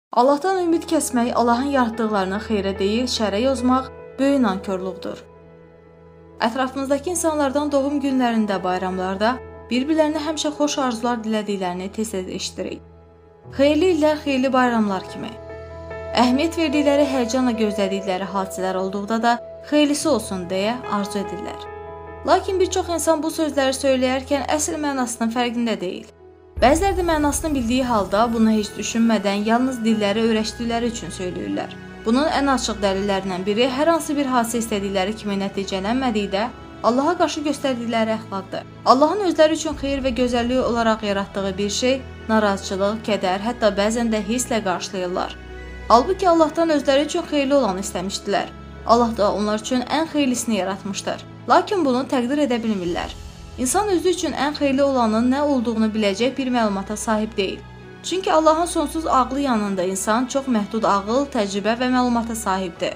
Allahdan ümid kəsmək, Allahın yaratdıqlarını xeyrə deyil, şərə yozmaq böyük nankorluqdur. Ətrafımızdakı insanlardan doğum günlərində, bayramlarda bir-birlərinə həmişə xoş arzular dilədiklərini tez-tez eşidirik. Xeyirli illər, xeyirli bayramlar kimi. Əhəmiyyət verdikləri, həyəcanla gözlədikləri hadisələr olduqda da xeyirlisi olsun deyə arzu edirlər. Lakin bir çox insan bu sözləri söyləyərkən əsl mənasının fərqində deyil. Bəziləri də mənasını bildiyi halda bunu heç düşünmədən yalnız dilləri öyrəşdikləri üçün söyləyirlər. Bunun ən açıq dəlillərindən biri hər hansı bir hadisə istədikləri kimi nəticələnmədikdə Allaha qarşı göstərdikləri əxlaqdır. Allahın özləri üçün xeyir və gözəllik olaraq yaratdığı bir şey narazıçılıq, kədər, hətta bəzən də hisslə qarşılayırlar. Halbuki Allahdan özləri üçün xeyirli olanı istəmişdilər. Allah da onlar üçün ən xeyirlisini yaratmışdır. Lakin bunu təqdir edə bilmirlər. İnsan özü üçün ən xeyirli olanın nə olduğunu biləcək bir məlumata sahib deyil. Çünki Allahın sonsuz ağlı yanında insan çox məhdud ağıl, təcrübə və məlumata sahibdir.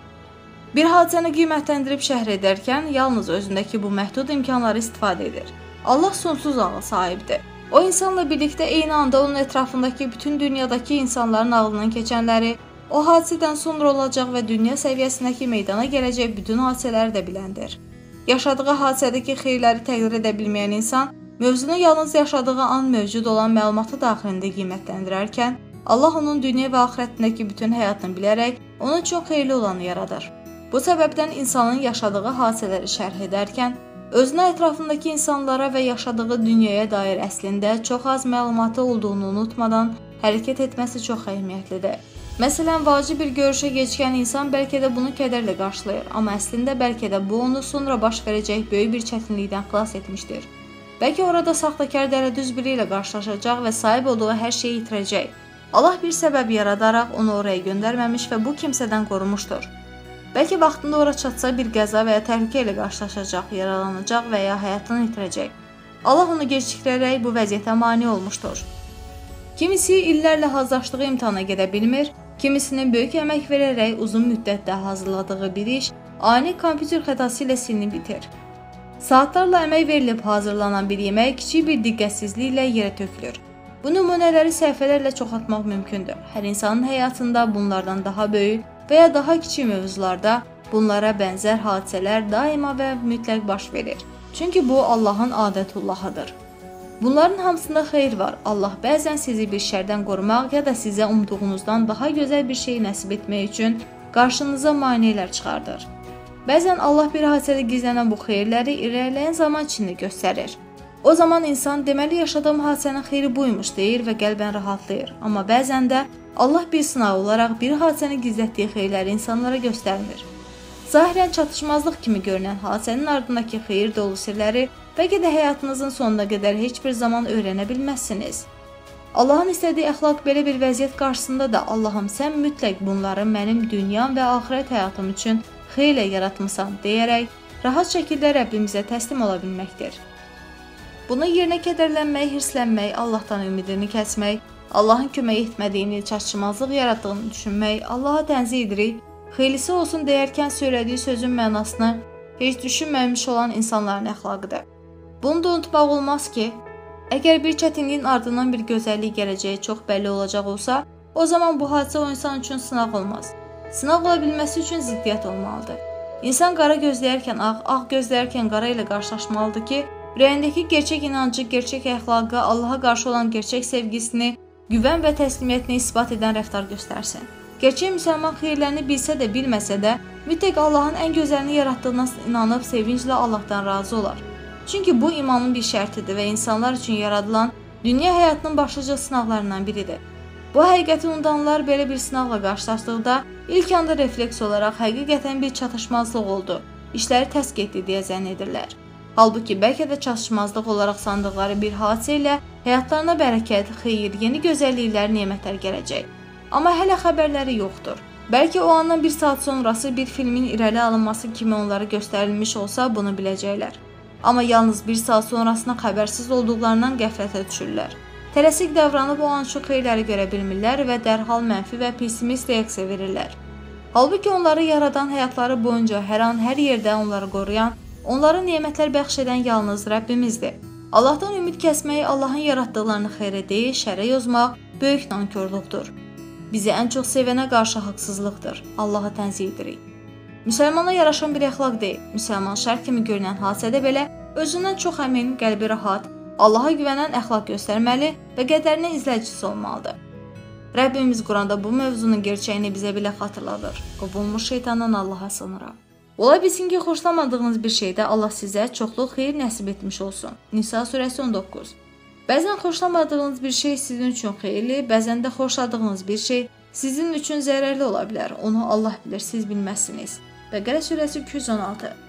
Bir hadisəni qiymətləndirib şərh edərkən yalnız özündəki bu məhdud imkanları istifadə edir. Allah sonsuz ağıl sahibdir. O insanla birlikdə eyni anda onun ətrafındakı bütün dünyadakı insanların ağlından keçənləri, o hadisədən sonra olacaq və dünya səviyyəsindəki meydana gələcək bütün hadisələri də biləndir. Yaşadığı hadisədəki xeyirləri təqdir edə bilməyən insan, mövzunu yalnız yaşadığı an mövcud olan məlumatı daxilində qiymətləndirərkən, Allah onun dünya və axirətindəki bütün həyatını bilərək, onun üçün xeyirli olanı yaradır. Bu səbəbdən insanın yaşadığı hadisələri şərh edərkən, özünə ətrafındakı insanlara və yaşadığı dünyaya dair əslində çox az məlumatı olduğunu unutmadan hərəkət etməsi çox əhəmiyyətlidir. Məsələn, vacib bir görüşə keçkən insan bəlkə də bunu kədərlə qarşılayır, amma əslində bəlkə də bu onu sonra baş verəcək böyük bir çətinlikdən xilas etmişdir. Bəlkə orada saxtakar dələdüz biri ilə qarşılaşacaq və sahib olduğu hər şeyi itirəcək. Allah bir səbəb yaradaraq onu oraya göndərməmiş və bu kimsədən qorumuşdur. Bəlkə vaxtında ora çatsa bir qəza və ya təhlükə ilə qarşılaşacaq, yaralanacaq və ya həyatını itirəcək. Allah onu gecikdirərək bu vəziyyətə mane olmuşdur. Kimisi illərlə hazırlaşdığı imtahana gedə bilmir, kimisinin böyük əmək verərək uzun müddətdə hazırladığı bir iş ani kompüter xətası ilə silinib bitir. Saatlarla əmək verilib hazırlanan bir yemək kiçik bir diqqətsizliklə yerə tökülür. Bu nümunələri səhifələrlə çoxaltmaq mümkündür. Hər insanın həyatında bunlardan daha böyük və ya daha kiçik mövzularda bunlara bənzər hadisələr daima və mütləq baş verir. Çünki bu Allahın adətullahıdır. Bunların hamısında xeyir var. Allah bəzən sizi bir şərdən qorumaq ya da sizə umduğunuzdan daha gözəl bir şey nəsib etmək üçün qarşınıza maneələr çıxardır. Bəzən Allah bir hadisədə gizlənən bu xeyirləri irəliləyən zaman içində göstərir. O zaman insan deməli yaşadığım hadisənin xeyri buymuş deyir və qəlbən rahatlayır. Amma bəzən də Allah bir sınaq olaraq bir hadisəni gizlətdiyi xeyirləri insanlara göstərmir. Zahirən çatışmazlıq kimi görünən hadisənin ardındakı xeyir dolu sirləri bəlkə də həyatınızın sonuna qədər heç bir zaman öyrənə bilməzsiniz. Allahın istədiyi əxlaq belə bir vəziyyət qarşısında da Allahım sən mütləq bunları mənim dünyam və axirət həyatım üçün xeyrlə yaratmısan deyərək rahat şəkildə Rəbbimizə təslim ola bilməkdir. Bunu yerinə kədərlənmək, hirslənmək, Allahdan ümidini kəsmək, Allahın kömək etmədiyini, çatışmazlıq yaratdığını düşünmək, Allaha tənzih edirik, xeylisi olsun deyərkən söylədiyi sözün mənasını heç düşünməmiş olan insanların əxlaqıdır. Bunu da unutmaq olmaz ki, əgər bir çətinliyin ardından bir gözəllik gələcəyi çox bəlli olacaq olsa, o zaman bu hadisə o insan üçün sınaq olmaz. Sınaq ola bilməsi üçün ziddiyyət olmalıdır. İnsan qara gözləyərkən ağ, ağ gözləyərkən qara ilə qarşılaşmalıdır ki, ürəyindəki gerçək inancı, gerçək əxlaqı, Allaha qarşı olan gerçək sevgisini, güvən və təslimiyyətini isbat edən rəftar göstərsin. Gerçək müsəlman xeyirlərini bilsə də, bilməsə də, mütləq Allahın ən gözəlini yaratdığına inanıb sevinclə Allahdan razı olar. Çünki bu imanın bir şərtidir və insanlar üçün yaradılan dünya həyatının başlıca sınaqlarından biridir. Bu həqiqəti unudanlar belə bir sınaqla qarşılaşdıqda ilk anda refleks olaraq həqiqətən bir çatışmazlıq oldu, işləri tərs getdi deyə zənn edirlər. Halbuki bəlkə də çatışmazlıq olaraq sandıqları bir hadisə ilə həyatlarına bərəkət, xeyir, yeni gözəlliklər, nemətlər gələcək. Amma hələ xəbərləri yoxdur. Bəlkə o andan bir saat sonrası bir filmin irəli alınması kimi onlara göstərilmiş olsa bunu biləcəklər. Amma yalnız bir saat sonrasına xəbərsiz olduqlarından qəflətə düşürlər. Tələsik davranıb o an çox xeyirləri görə bilmirlər və dərhal mənfi və pessimist reaksiya verirlər. Halbuki onları yaradan həyatları boyunca hər an, hər yerdə onları qoruyan, onlara nemətlər bəxş edən yalnız Rəbbimizdir. Allahdan ümid kəsmək, Allahın yaratdıqlarını xeyrə deyil, şərə yozmaq böyük nankorluqdur. Bizi ən çox sevənə qarşı haqsızlıqdır. Allaha tənzih edirik. Müsəlmana yaraşan bir əxlaq deyil. Müsəlman şər kimi görünən hadisədə belə özündən çox əmin, qəlbi rahat, Allaha güvənən əxlaq göstərməli və qədərinin izləyicisi olmalıdır. Rəbbimiz Quranda bu mövzunun gerçəyini bizə belə xatırladır. Qovulmuş şeytandan Allaha sığınıram. Ola bilsin ki, xoşlamadığınız bir şeydə Allah sizə çoxlu xeyir nəsib etmiş olsun. Nisa surəsi 19. Bəzən xoşlamadığınız bir şey sizin üçün xeyirli, bəzən də xoşladığınız bir şey sizin üçün zərərli ola bilər. Onu Allah bilir, siz bilməzsiniz. Bəqərə surəsi 216.